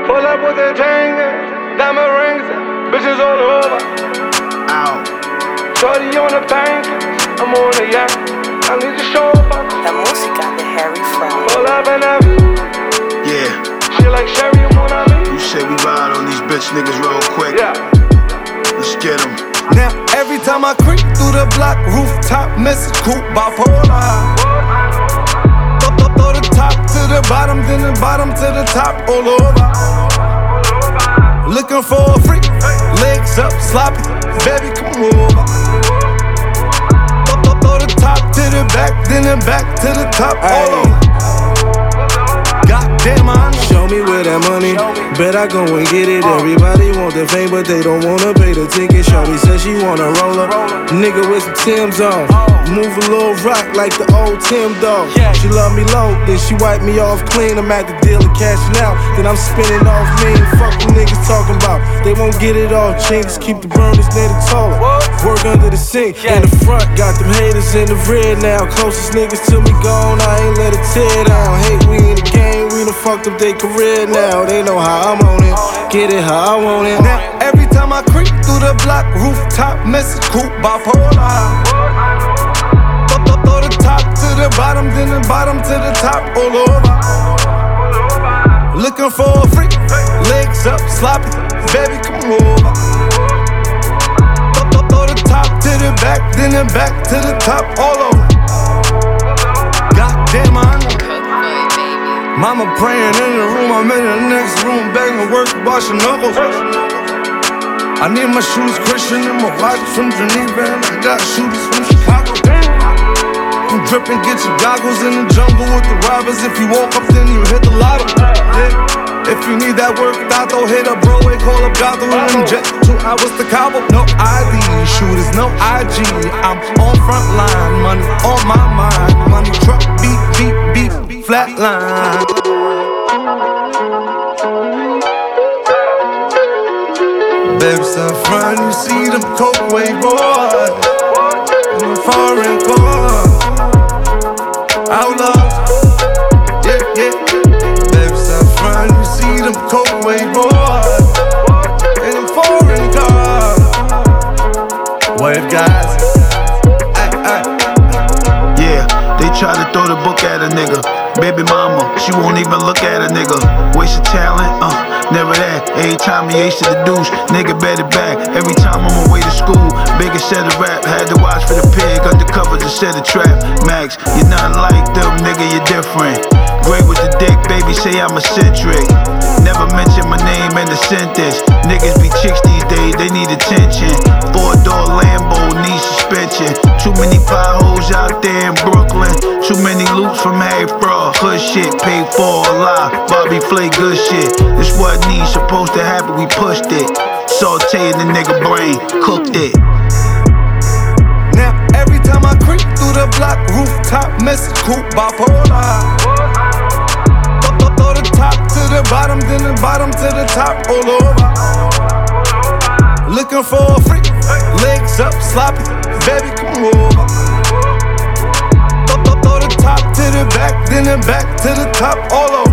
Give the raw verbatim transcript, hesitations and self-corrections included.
Pull up with the chain, diamond rings, bitches all over. Ow. Shorty on the bank, I'm on the yacht. I need to show up. La música de Harry Fraud. Pull up and have Yeah. she like Sherry, I'm on me. You said we ride on these bitch niggas real quick. Yeah. Let's get them. Now every time I creep through the block, rooftop message coupe bipolar. Throw, throw, throw the top to the bottom, then the bottom to the top, all over. Looking for a freak, legs up, sloppy, baby come over. Throw, throw, throw the top to the back, then the back to the top, all over. Goddamn, I know. Show me where that money, bet I go and get it. Everybody want the fame, but they don't wanna pay the ticket. Shorty said she wanna roll up, nigga with some Tim's on. Move a little rock like the old Tim dog. She love me low, then she wipe me off clean. I'm at the dealer cashing out, then I'm spinning off mean. Fuck the niggas talking about, they won't get it all. Changes keep the burners near the toilet. Work under the sink, in the front, got them haters in the rear now. Closest niggas to me gone, I ain't let it tear down. Hate we in the game, we done fucked up their career now. They know how I'm on it, get it how I want it. Now every time I creep through the block, rooftop message coupe bipolar. Throw, throw, throw the top to the bottom, then the bottom to the top, all over. Looking for a freak, legs up, sloppy, baby come over. Throw, throw, throw the top to the back, then the back to the top, all over. Goddamn, I know. Mama praying in the room, I'm in the next room, begging work, washing knuckles. I need my shoes Christian and my watch from Geneva, and I got shooters from Chicago. I'm dripping, get your goggles in the jungle with the robbers. If you walk up, then you hit the lotto. Yeah. If you need that work, Dato, hit up Broadway, call up Dato, and then jet two hours to Cabo. No I D, shooters, no I G. I'm on front line, money on my mind. Money truck, beep, beep, beep, flatline. Baby, some front, you see them coke wave boys in the foreign cars. Outlaws, yeah, yeah. Baby, some front, you see them coke wave boys in them foreign cars. Wave guys, ay, ay. Yeah, they try to throw the book at a nigga. Baby mama, she won't even look at a nigga. Waste your talent, uh, never that. Every time he ace to the douche, nigga bet it back. Every time I'm away to school, bigger set of rap. Had to watch for the pig, undercover to set a trap. Max, you're nothing like them, nigga, you're different. Great with the dick, baby, say I'm eccentric. Never mention my name in the sentence. Niggas be chicks these days, they need attention. Four-door Lambo, need suspension. Too many potholes out there in Brooklyn. Too many loops from Harry Fraud. Hood shit, paid for a lie. Bobby Flay, good shit. This what needs supposed to happen, we pushed it. Sauteed the nigga brain, cooked it. Now every time I creep through the block, rooftop message coupe bipolar. Throw, throw, throw the top to the bottom, then the bottom to the top, all over. Looking for a freak, legs up, sloppy, baby come over. Throw, throw, throw the top to the back, then the back to the top, all over.